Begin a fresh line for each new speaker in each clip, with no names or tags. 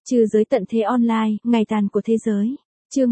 Trừ giới tận thế online, ngày tàn của thế giới. Chương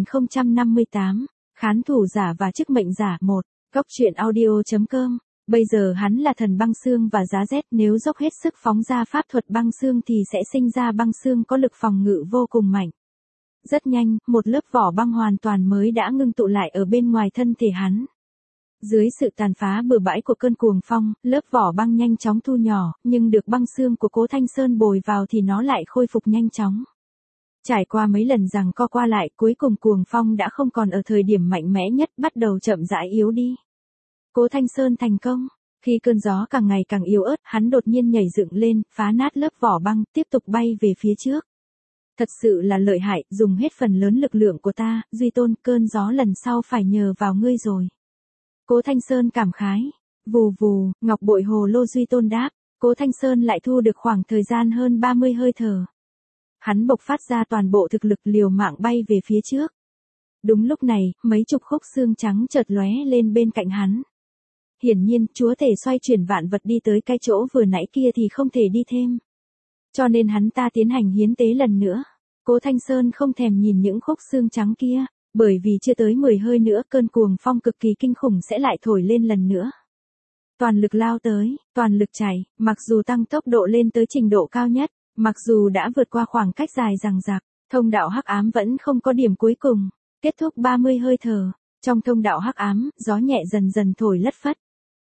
1058, khán thủ giả và chức mệnh giả 1, góc truyện audio.com. Bây giờ hắn là thần băng xương và giá rét, nếu dốc hết sức phóng ra pháp thuật băng xương thì sẽ sinh ra băng xương có lực phòng ngự vô cùng mạnh. Rất nhanh, một lớp vỏ băng hoàn toàn mới đã ngưng tụ lại ở bên ngoài thân thể hắn. Dưới sự tàn phá bừa bãi của cơn cuồng phong, lớp vỏ băng nhanh chóng thu nhỏ, nhưng được băng xương của Cố Thanh Sơn bồi vào thì nó lại khôi phục nhanh chóng. Trải qua mấy lần giằng co qua lại, cuối cùng cuồng phong đã không còn ở thời điểm mạnh mẽ nhất, bắt đầu chậm rãi yếu đi. Cố Thanh Sơn thành công. Khi cơn gió càng ngày càng yếu ớt, hắn đột nhiên nhảy dựng lên, phá nát lớp vỏ băng, tiếp tục bay về phía trước. Thật sự là lợi hại, dùng hết phần lớn lực lượng của ta, Duy Tôn, cơn gió lần sau phải nhờ vào ngươi rồi. Cố Thanh Sơn cảm khái. Vù vù, ngọc bội hồ lô Duy Tôn đáp. Cố Thanh Sơn lại thu được khoảng thời gian hơn 30 hơi thở. Hắn bộc phát ra toàn bộ thực lực, liều mạng bay về phía trước. Đúng lúc này, mấy chục khúc xương trắng chợt lóe lên bên cạnh hắn. Hiển nhiên, chúa tể xoay chuyển vạn vật đi tới cái chỗ vừa nãy kia thì không thể đi thêm. Cho nên hắn ta tiến hành hiến tế lần nữa. Cố Thanh Sơn không thèm nhìn những khúc xương trắng kia, bởi vì chưa tới 10 hơi nữa cơn cuồng phong cực kỳ kinh khủng sẽ lại thổi lên lần nữa. Toàn lực lao tới, toàn lực chạy, mặc dù tăng tốc độ lên tới trình độ cao nhất, mặc dù đã vượt qua khoảng cách dài dằng dặc, thông đạo hắc ám vẫn không có điểm cuối cùng. Kết thúc 30 hơi thở, trong thông đạo hắc ám, gió nhẹ dần dần thổi lất phất.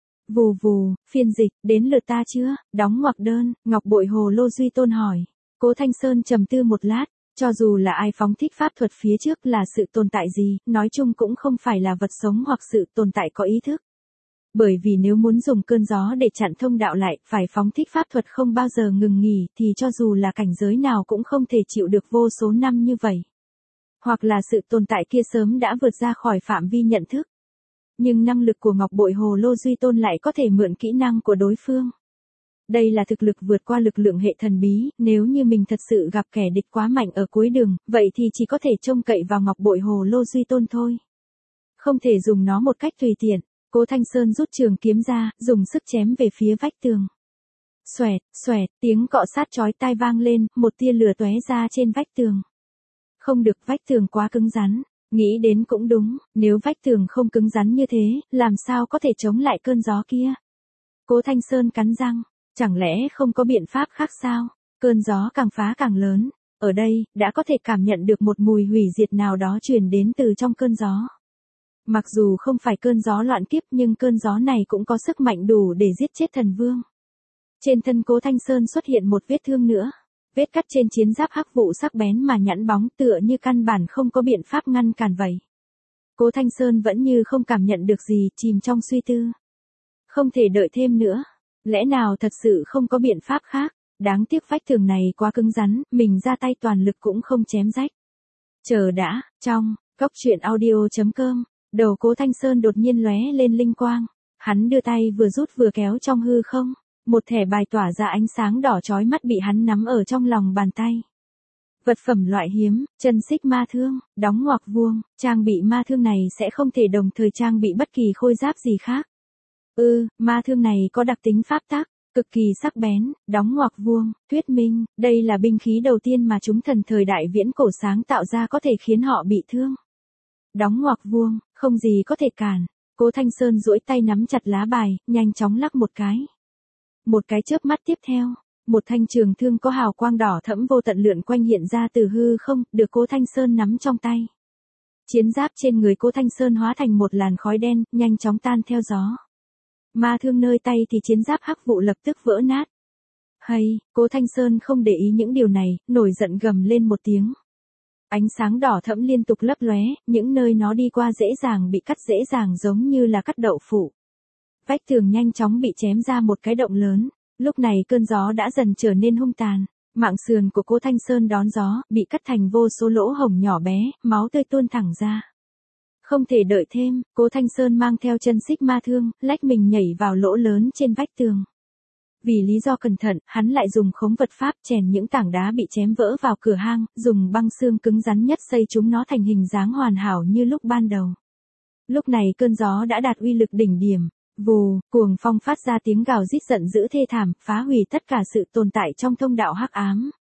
Vù vù, phiên dịch, đến lượt ta chưa? Đóng ngoặc đơn, ngọc bội hồ lô Duy Tôn hỏi. Cố Thanh Sơn trầm tư một lát, cho dù là ai phóng thích pháp thuật phía trước là sự tồn tại gì, nói chung cũng không phải là vật sống hoặc sự tồn tại có ý thức. Bởi vì nếu muốn dùng cơn gió để chặn thông đạo lại, phải phóng thích pháp thuật không bao giờ ngừng nghỉ, thì cho dù là cảnh giới nào cũng không thể chịu được vô số năm như vậy. Hoặc là sự tồn tại kia sớm đã vượt ra khỏi phạm vi nhận thức. Nhưng năng lực của ngọc bội hồ lô Duy Tôn lại có thể mượn kỹ năng của đối phương. Đây là thực lực vượt qua lực lượng hệ thần bí, nếu như mình thật sự gặp kẻ địch quá mạnh ở cuối đường, vậy thì chỉ có thể trông cậy vào ngọc bội hồ lô Duy Tôn thôi. Không thể dùng nó một cách tùy tiện. Cố Thanh Sơn rút trường kiếm ra, dùng sức chém về phía vách tường. Xoẹt, xoẹt, tiếng cọ sát chói tai vang lên, một tia lửa tóe ra trên vách tường. Không được, vách tường quá cứng rắn. Nghĩ đến cũng đúng, nếu vách tường không cứng rắn như thế, làm sao có thể chống lại cơn gió kia? Cố Thanh Sơn cắn răng, chẳng lẽ không có biện pháp khác sao? Cơn gió càng phá càng lớn, ở đây, đã có thể cảm nhận được một mùi hủy diệt nào đó truyền đến từ trong cơn gió. Mặc dù không phải cơn gió loạn kiếp nhưng cơn gió này cũng có sức mạnh đủ để giết chết thần vương. Trên thân Cố Thanh Sơn xuất hiện một vết thương nữa. Vết cắt trên chiến giáp hắc vụ sắc bén mà nhẵn bóng, tựa như căn bản không có biện pháp ngăn cản vậy. Cố Thanh Sơn vẫn như không cảm nhận được gì, chìm trong suy tư. Không thể đợi thêm nữa. Lẽ nào thật sự không có biện pháp khác? Đáng tiếc vách tường này quá cứng rắn, mình ra tay toàn lực cũng không chém rách. Chờ đã, trong góc truyện audio.com, đầu Cố Thanh Sơn đột nhiên lóe lên linh quang. Hắn đưa tay vừa rút vừa kéo trong hư không. Một thẻ bài tỏa ra ánh sáng đỏ chói mắt bị hắn nắm ở trong lòng bàn tay. Vật phẩm loại hiếm, chân xích ma thương, đóng ngoặc vuông, trang bị ma thương này sẽ không thể đồng thời trang bị bất kỳ khôi giáp gì khác. Ma thương này có đặc tính pháp tắc, cực kỳ sắc bén, đóng ngoặc vuông, thuyết minh, đây là binh khí đầu tiên mà chúng thần thời đại viễn cổ sáng tạo ra có thể khiến họ bị thương. Đóng ngoặc vuông, không gì có thể cản. Cố Thanh Sơn duỗi tay nắm chặt lá bài, nhanh chóng lắc một cái. Một cái chớp mắt tiếp theo, một thanh trường thương có hào quang đỏ thẫm vô tận lượn quanh hiện ra từ hư không, được Cố Thanh Sơn nắm trong tay. Chiến giáp trên người Cố Thanh Sơn hóa thành một làn khói đen, nhanh chóng tan theo gió. Ma thương nơi tay thì chiến giáp hắc vụ lập tức vỡ nát. Hay, Cố Thanh Sơn không để ý những điều này, nổi giận gầm lên một tiếng. Ánh sáng đỏ thẫm liên tục lấp lóe, những nơi nó đi qua dễ dàng bị cắt, dễ dàng giống như là cắt đậu phụ. Vách tường nhanh chóng bị chém ra một cái động lớn. Lúc này cơn gió đã dần trở nên hung tàn. Mạng sườn của Cố Thanh Sơn đón gió, bị cắt thành vô số lỗ hổng nhỏ bé, máu tươi tuôn thẳng ra. Không thể đợi thêm, Cố Thanh Sơn mang theo chân xích ma thương, lách mình nhảy vào lỗ lớn trên vách tường. Vì lý do cẩn thận, hắn lại dùng khống vật pháp chèn những tảng đá bị chém vỡ vào cửa hang, dùng băng xương cứng rắn nhất xây chúng nó thành hình dáng hoàn hảo như lúc ban đầu. Lúc này cơn gió đã đạt uy lực đỉnh điểm. Vù, cuồng phong phát ra tiếng gào rít giận dữ thê thảm, phá hủy tất cả sự tồn tại trong thông đạo hắc ám.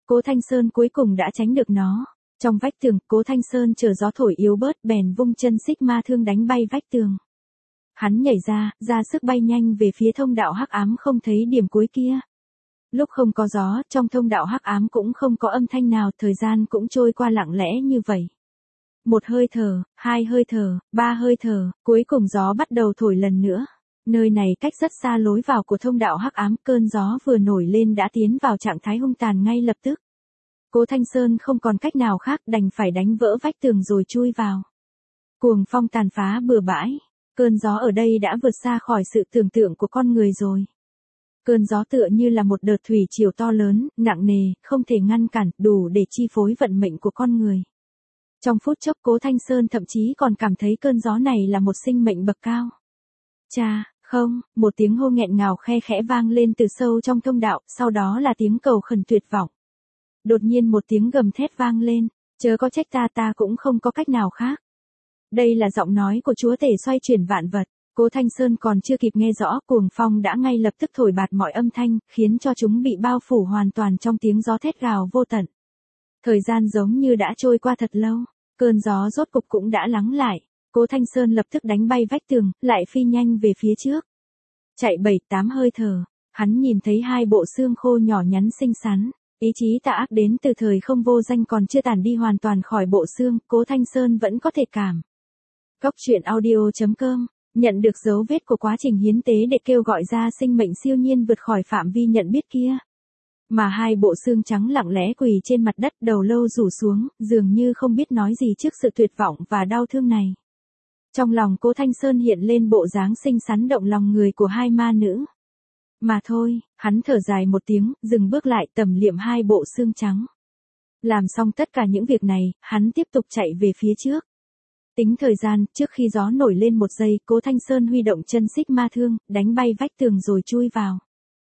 Cố Thanh Sơn cuối cùng đã tránh được nó. Trong vách tường, Cố Thanh Sơn chờ gió thổi yếu bớt bèn vung chân xích ma thương đánh bay vách tường. Hắn nhảy ra sức bay nhanh về phía thông đạo hắc ám không thấy điểm cuối kia. Lúc không có gió, trong thông đạo hắc ám cũng không có âm thanh nào, thời gian cũng trôi qua lặng lẽ như vậy. Một hơi thở, hai hơi thở, ba hơi thở, cuối cùng gió bắt đầu thổi lần nữa. Nơi này cách rất xa lối vào của thông đạo hắc ám, cơn gió vừa nổi lên đã tiến vào trạng thái hung tàn ngay lập tức. Cố Thanh Sơn không còn cách nào khác, đành phải đánh vỡ vách tường rồi chui vào. Cuồng phong tàn phá bừa bãi, cơn gió ở đây đã vượt xa khỏi sự tưởng tượng của con người rồi. Cơn gió tựa như là một đợt thủy triều to lớn, nặng nề, không thể ngăn cản, đủ để chi phối vận mệnh của con người. Trong phút chốc Cố Thanh Sơn thậm chí còn cảm thấy cơn gió này là một sinh mệnh bậc cao. Cha, không, một tiếng hô nghẹn ngào khe khẽ vang lên từ sâu trong thông đạo, sau đó là tiếng cầu khẩn tuyệt vọng. Đột nhiên một tiếng gầm thét vang lên, chớ có trách ta cũng không có cách nào khác. Đây là giọng nói của Chúa Tể xoay chuyển vạn vật. Cố Thanh Sơn còn chưa kịp nghe rõ, cuồng phong đã ngay lập tức thổi bạt mọi âm thanh, khiến cho chúng bị bao phủ hoàn toàn trong tiếng gió thét gào vô tận. Thời gian giống như đã trôi qua thật lâu, cơn gió rốt cục cũng đã lắng lại. Cố Thanh Sơn lập tức đánh bay vách tường, lại phi nhanh về phía trước. Chạy 7-8 hơi thở, hắn nhìn thấy hai bộ xương khô nhỏ nhắn xinh xắn. Ý chí tà ác đến từ thời không vô danh còn chưa tản đi hoàn toàn khỏi bộ xương, Cố Thanh Sơn vẫn có thể cảm. Góc truyện audio.com nhận được dấu vết của quá trình hiến tế để kêu gọi ra sinh mệnh siêu nhiên vượt khỏi phạm vi nhận biết kia. Mà hai bộ xương trắng lặng lẽ quỳ trên mặt đất, đầu lâu rủ xuống, dường như không biết nói gì trước sự tuyệt vọng và đau thương này. Trong lòng Cố Thanh Sơn hiện lên bộ dáng xinh xắn động lòng người của hai ma nữ. Mà thôi, hắn thở dài một tiếng, dừng bước lại tầm liệm hai bộ xương trắng. Làm xong tất cả những việc này, hắn tiếp tục chạy về phía trước. Tính thời gian, trước khi gió nổi lên một giây, Cố Thanh Sơn huy động chân xích ma thương, đánh bay vách tường rồi chui vào.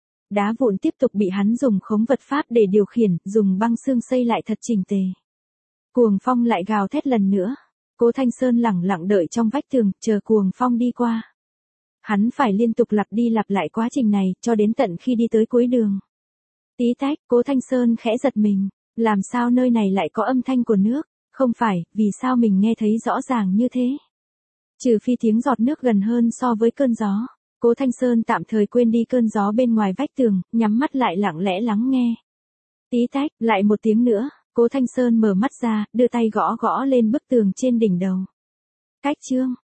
Đá vụn tiếp tục bị hắn dùng khống vật pháp để điều khiển, dùng băng xương xây lại thật chỉnh tề. Cuồng phong lại gào thét lần nữa. Cố Thanh Sơn lẳng lặng đợi trong vách tường, chờ cuồng phong đi qua. Hắn phải liên tục lặp đi lặp lại quá trình này, cho đến tận khi đi tới cuối đường. Tí tách, Cố Thanh Sơn khẽ giật mình. Làm sao nơi này lại có âm thanh của nước? Không phải, vì sao mình nghe thấy rõ ràng như thế? Trừ phi tiếng giọt nước gần hơn so với cơn gió. Cố Thanh Sơn tạm thời quên đi cơn gió bên ngoài vách tường, nhắm mắt lại lặng lẽ lắng nghe. Tí tách, lại một tiếng nữa, Cố Thanh Sơn mở mắt ra, đưa tay gõ gõ lên bức tường trên đỉnh đầu. Cách chương.